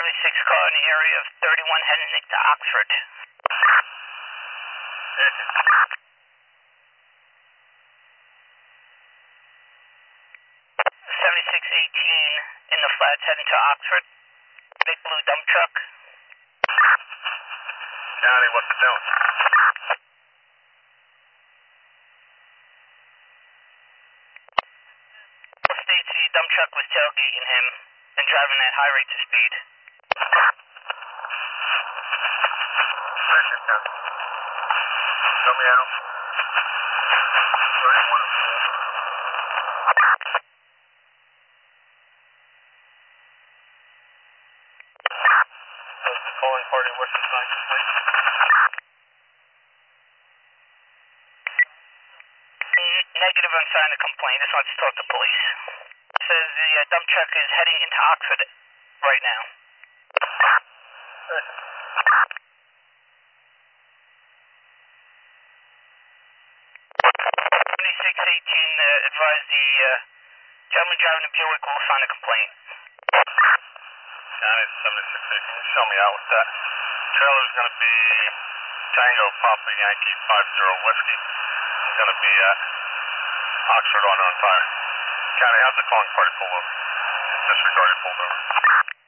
76 car in the area of 31 heading to Oxford. 7618 in the flats heading to Oxford. Big blue dump truck. County, what's it doing? States the dump truck was tailgating him and driving at high rates of speed. Show me out. 31 and 4. What's the calling party? What's the sign complete? Negative on sign of complaint. Just wants to talk to police. Says the dump truck is heading into Oxford right now. 7618 advised the gentleman driving the Buick will sign a complaint. County 7618. Show me out with that. Trailer's going to be Tango Papa Yankee 50 Whiskey. It's going to be at Oxford on fire. County, how's the calling party pull over? Disregarded pulled over.